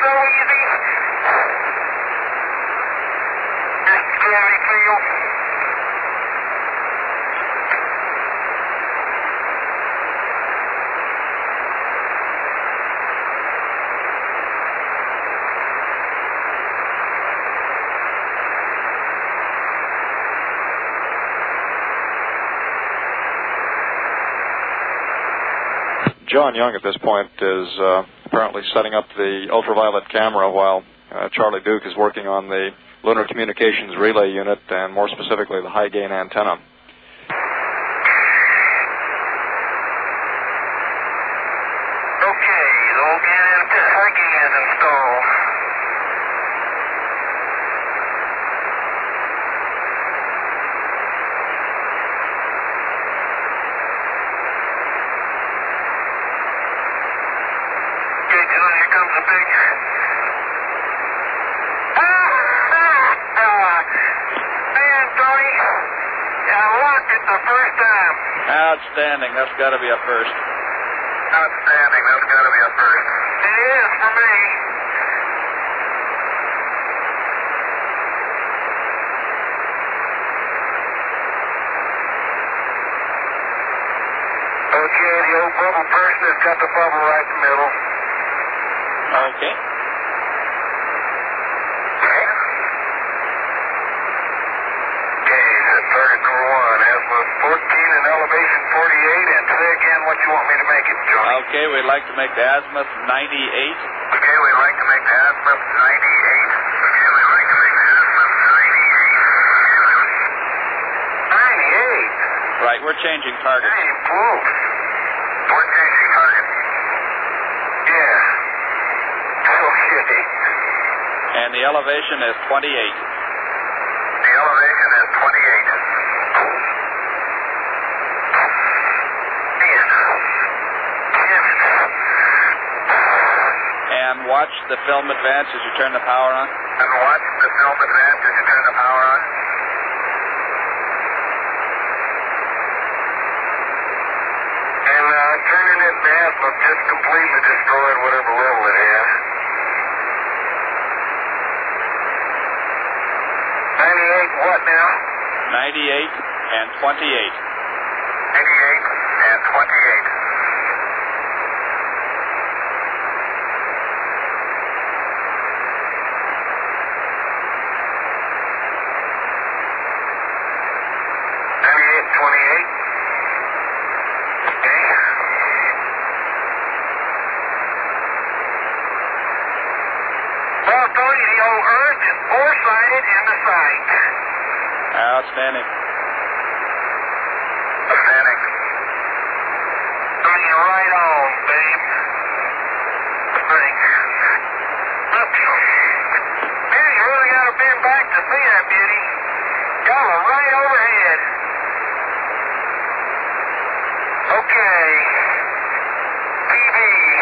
so easy. Just gravity field. John Young at this point is apparently setting up the ultraviolet camera while Charlie Duke is working on the Lunar Communications Relay Unit and more specifically the high gain antenna. Okay, the high gain is installed. Outstanding. That's got to be a first. Outstanding. That's got to be a first. It is for me. Okay, the old bubble person has got the bubble right in the middle. Okay. Target number 1, azimuth 14 and elevation 48, and say again what you want me to make it, Johnny. Okay, we'd like to make the azimuth 98. Okay, we'd like to make the azimuth 98. Okay, we'd like to make the azimuth 98. 98? Right, we're changing target. Hey, close. We're changing target. Yeah. Okay. And the elevation is 28. The elevation is 28. And watch the film advance as you turn the power on. And watch the film advance as you turn the power on. And turning it down will just completely destroyed whatever level it has. 98 what now? 98 and 28. 98 and 28. Outstanding. Outstanding. Turning you right on, babe. Thanks. Look, man, you really got to bend back to see that beauty. Y'all are right overhead. Okay. TV.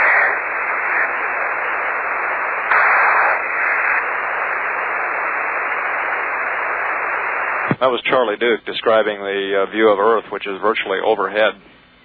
That was Charlie Duke describing the view of Earth, which is virtually overhead.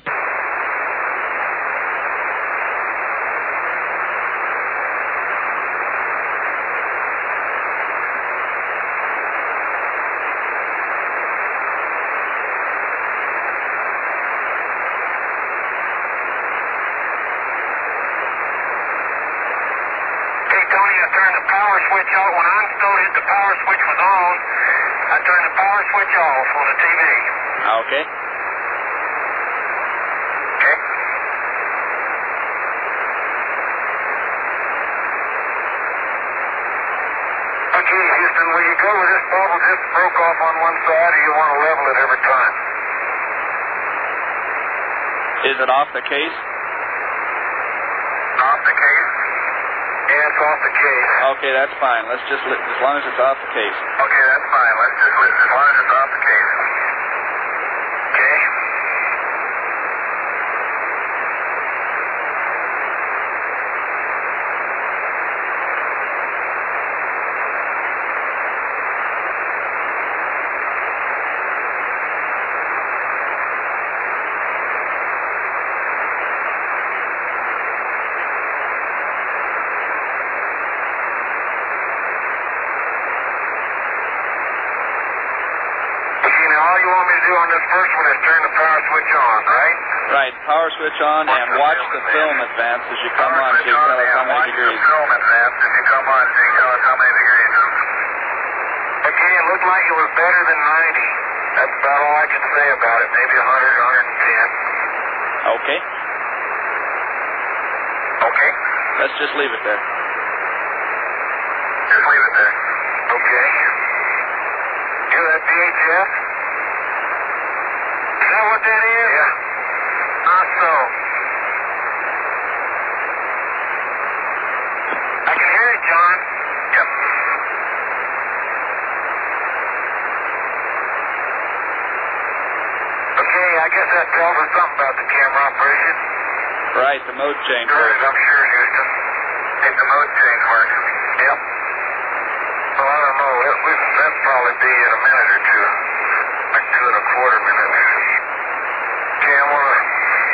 Hey, Tony, I turned the power switch off. When I installed it, the power switch was on. I turned the power switch off on the TV. Okay. Okay. Okay, Houston, will you go with this bubble just broke off on one side, or you want to level it every time? Is it off the case? Off the case? Yeah, it's off the case. Okay, that's fine. Let's just, as long as it's off the case. Okay, that's fine. Let's just listen as long as it's off the case. Okay. on this first one is turn the power switch on, right? Right, power switch on and watch the film advance as you come on so you tell us how many degrees. Film advance as you come on so you tell us how many degrees. Okay, it looked like it was better than 90. That's about all I can say about it. Maybe 100, 110. Okay. Okay. Let's just leave it there. Just leave it there. Okay. You that VHF? Is that what that is? Yeah. Not so. I can hear it, John. Yep. Okay, I guess that tells us something about the camera operation. Right, the mode change. Good, I'm sure, Houston. If the mode change works. Yep. Well, I don't know. That'll probably be in a minute or two. Like 2 1/4 minutes. Okay, I want to...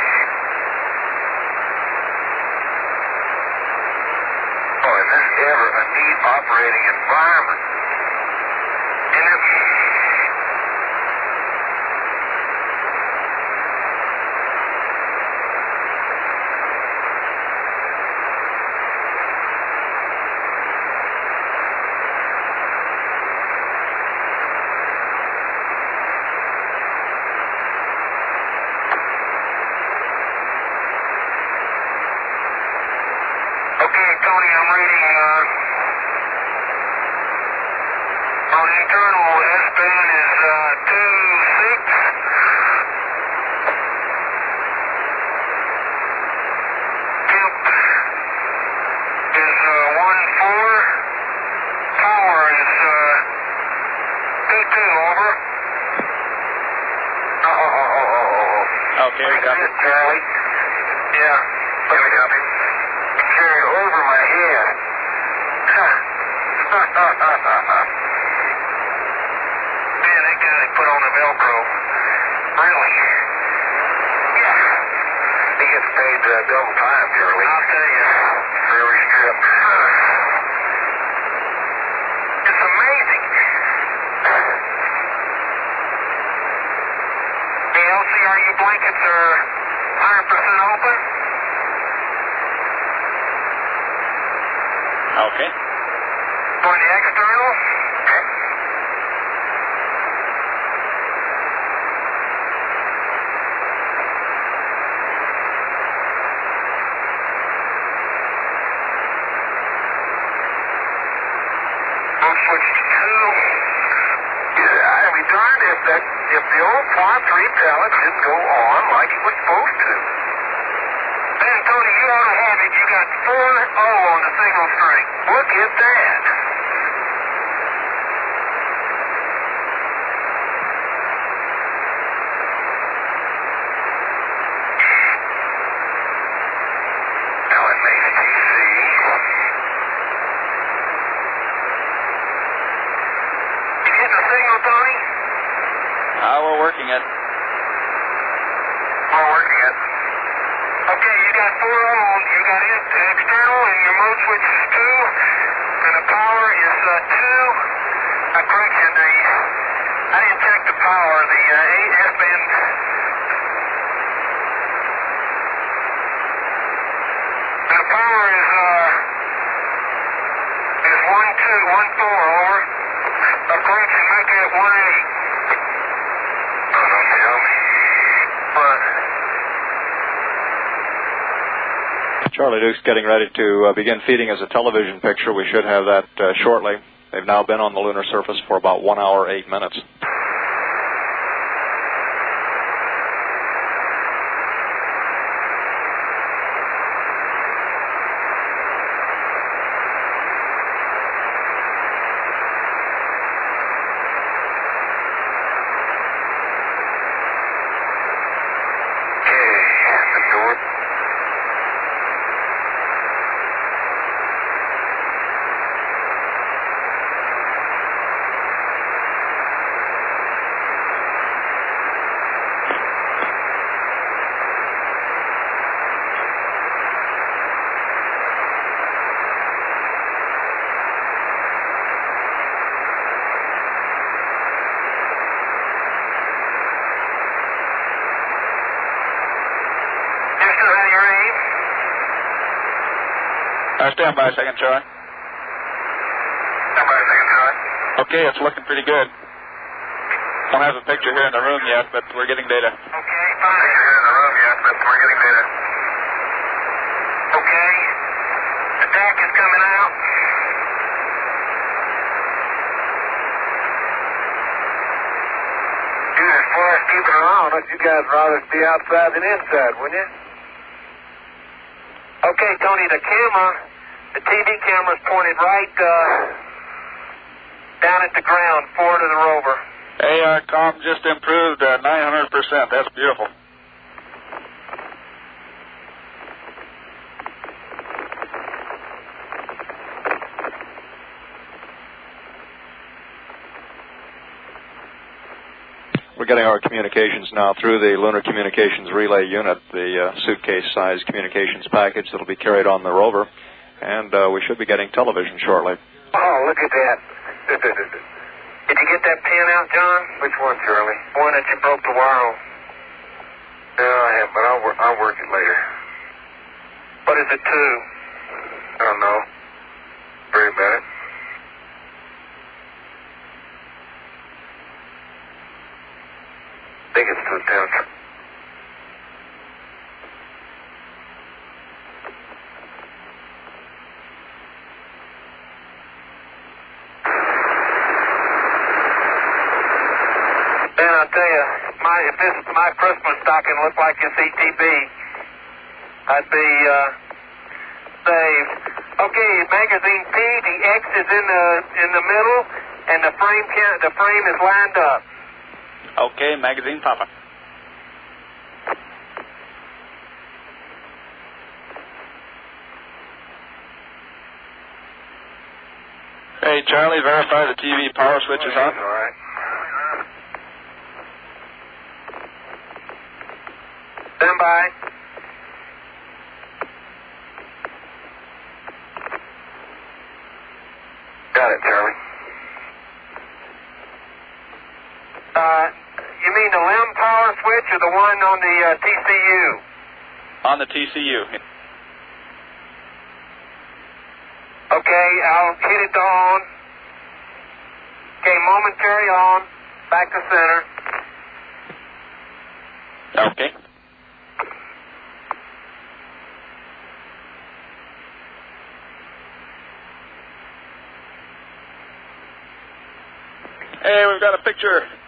Oh, is this ever a neat operating environment? Isn't it? Okay, Tony, I'm reading on internal S-band is 2.6. Temp is 1.4. Power is 2.2, over. Okay, we got it. Charlie. Yeah. Let me copy. Carry over my head. Man, that guy that put on the Velcro. Really? Yeah. He gets paid double time, Charlie. I'll tell you. For every strip. It's amazing. The LCRU blankets are 100% open. Okay. For the external? Okay. Mode switch to 2. I'd be darned if the old Quad 3 pallet didn't go on like it was supposed to. Man, Tony, you ought to have it. You got 4-0 on the signal string. Look at that. LMACTC. You getting the signal, Tony? We're working it. We're working it. Okay, you got 4 on. You got external, and your mode switch is 2, and the power is 2. Correction, I didn't check the power. The 8 S-band. The power is 1.2, 1.4, over. Correction, make it 1.8. Oh, don't tell me. But... Charlie Duke's getting ready to begin feeding us a television picture. We should have that shortly. They've now been on the lunar surface for about 1 hour, 8 minutes. Stand by a second, Charlie. Stand by a second, Charlie. Okay, it's looking pretty good. Don't have a picture here in the room yet, but we're getting data. Okay, fine. Here in the room yet, but we're getting data. Okay. The DAC is coming out. Dude, as far as keeping an eye on us, you guys would rather be outside than inside, wouldn't you? Okay, Tony, the TV camera's pointed right down at the ground, forward of the rover. Hey, our comm just improved 900%. That's beautiful. We're getting our communications now through the Lunar Communications Relay Unit, the suitcase-sized communications package that will be carried on the rover, and we should be getting television shortly. Oh, look at that. Did you get that pin out, John? Which one, Charlie? One that you broke the wire on. No, I haven't, but I'll work it later. What is it to? I don't know. Worry about it. I think it's to the town. I'll tell you, if this my Christmas stocking looked like it's ETB, I'd be saved. Okay, magazine P, the X is in the middle, and the frame is lined up. Okay, magazine Papa. Hey, Charlie, verify the TV power switch is on. All right. Stand by. Got it, Charlie. You mean the LEM power switch or the one on the TCU? On the TCU. Okay, I'll hit it to on. Okay, momentary on. Back to center. Okay. Hey, we've got a picture.